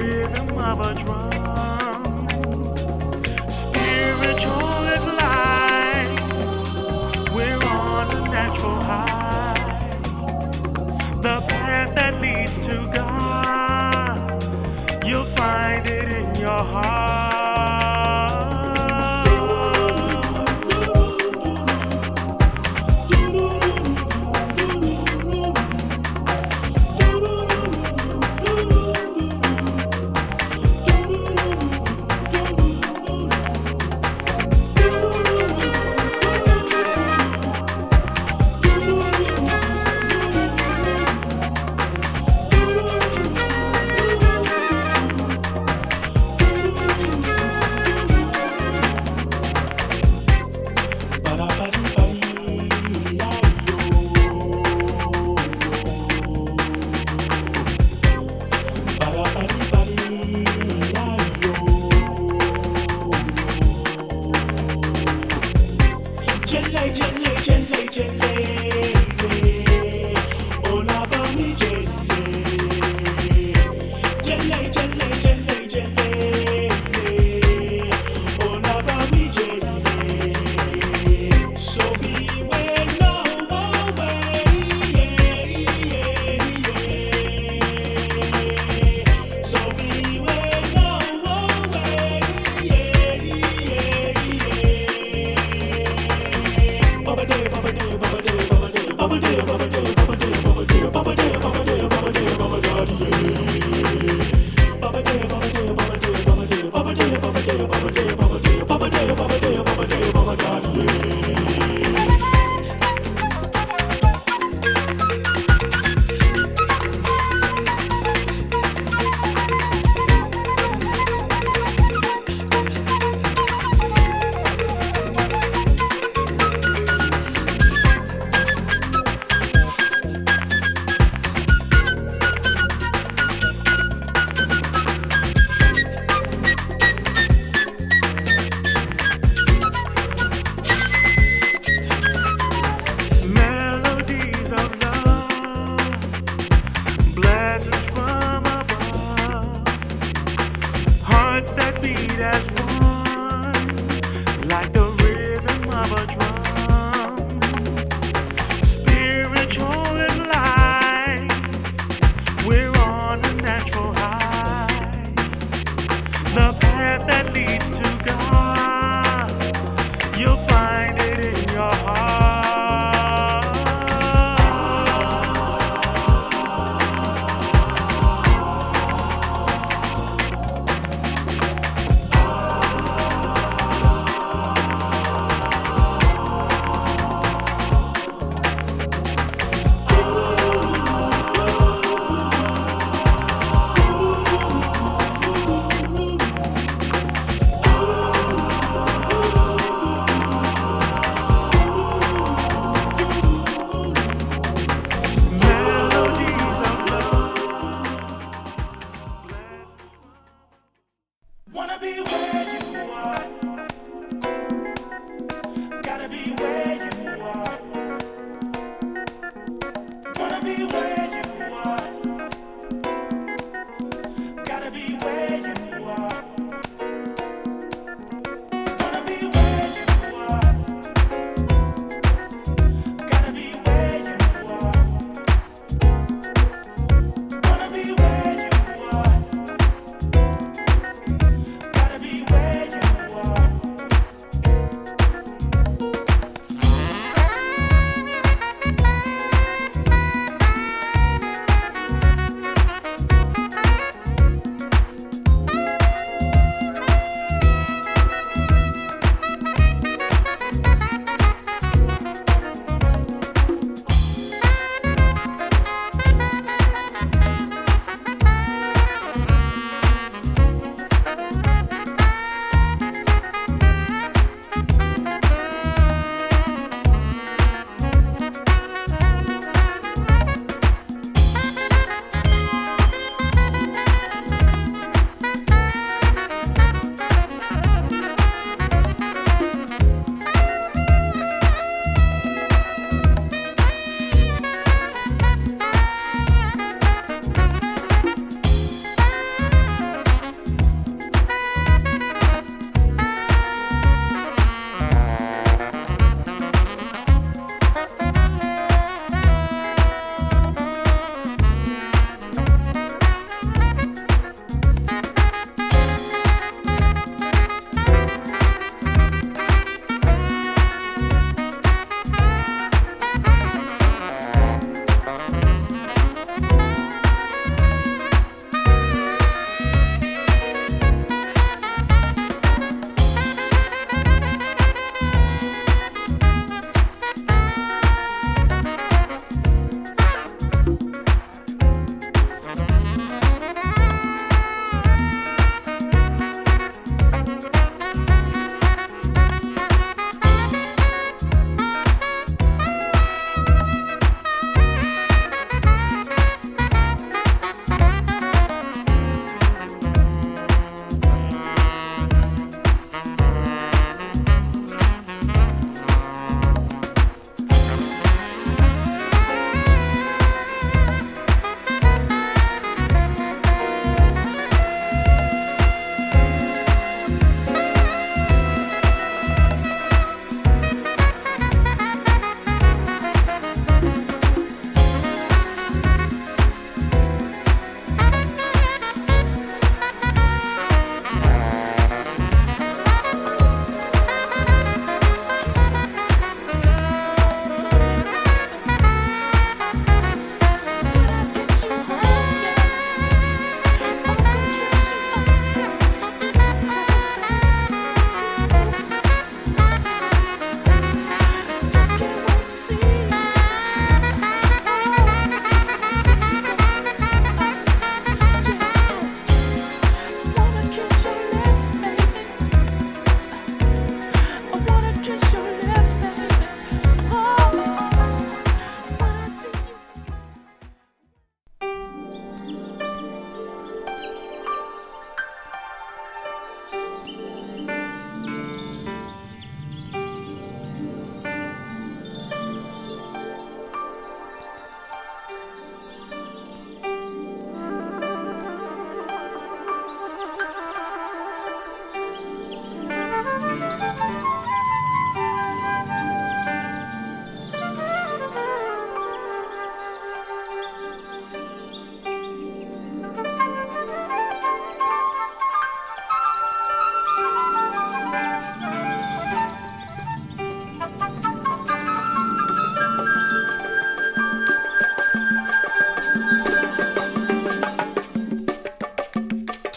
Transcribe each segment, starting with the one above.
rhythm of a drum. Spiritual is life. We're on a natural high. The path that leads to God, you'll find it in your heart. From above, hearts that beat as one, like the rhythm of a drum. Spiritual is life. We're on a natural high. The path that leads to God, you'll find it in your heart. Wanna be where you are, gotta be where you are. Wanna be where you are, gotta be where you are. Wanna be where you are, gotta be where you are. Wanna be where you are. Gotta be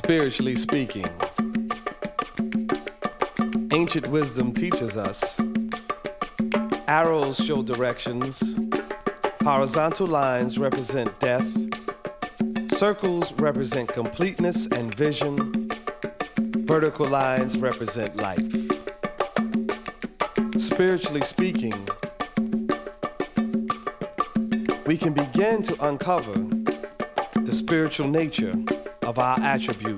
Spiritually speaking, ancient wisdom teaches us arrows show directions, horizontal lines represent death, circles represent completeness and vision, vertical lines represent life. Spiritually speaking, we can begin to uncover the spiritual nature of our attribute.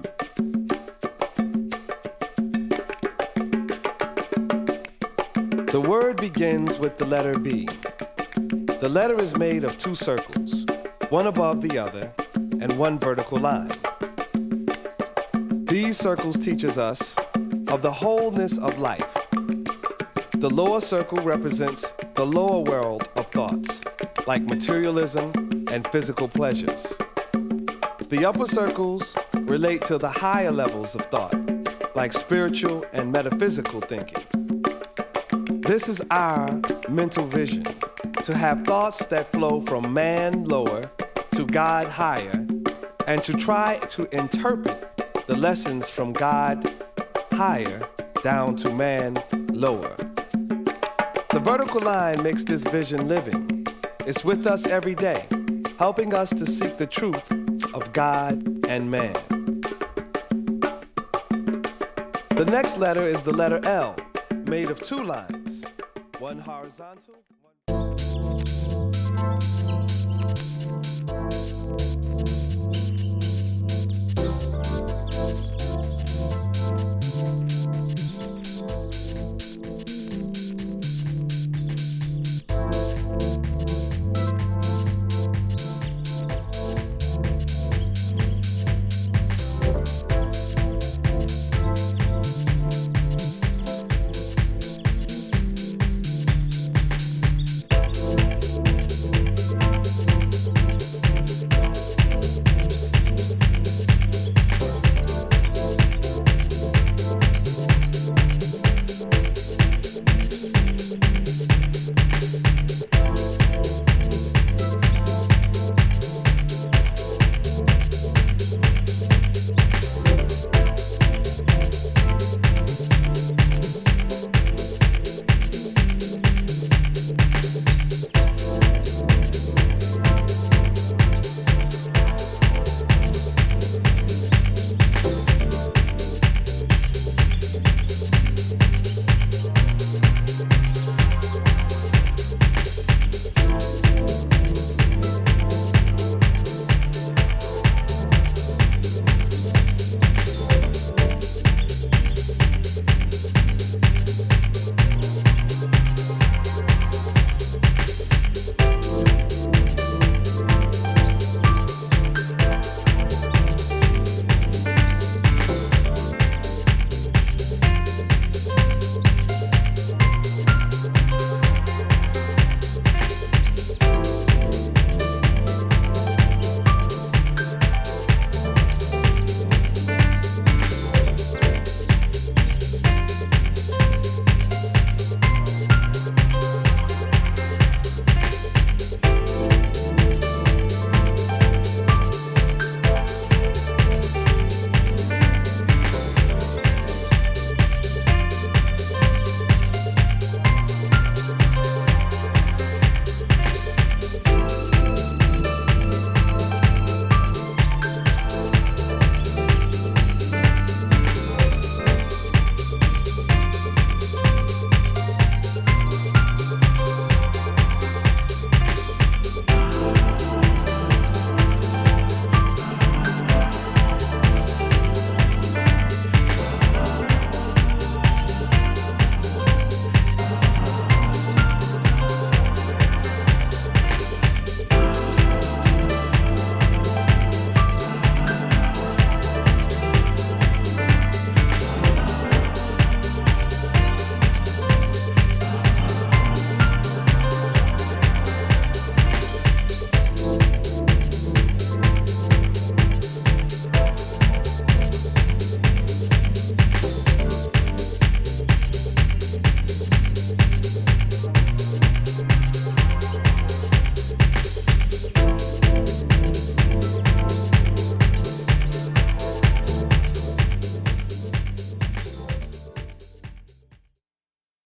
The word begins with the letter B. The letter is made of two circles, one above the other, and one vertical line. These circles teaches us of the wholeness of life. The lower circle represents the lower world of thoughts, like materialism and physical pleasures. The upper circles relate to the higher levels of thought, like spiritual and metaphysical thinking. This is our mental vision, to have thoughts that flow from man lower to God higher, and to try to interpret the lessons from God higher down to man lower. The vertical line makes this vision living. It's with us every day, helping us to seek the truth of God and man. The next letter is the letter L, made of two lines, one horizontal.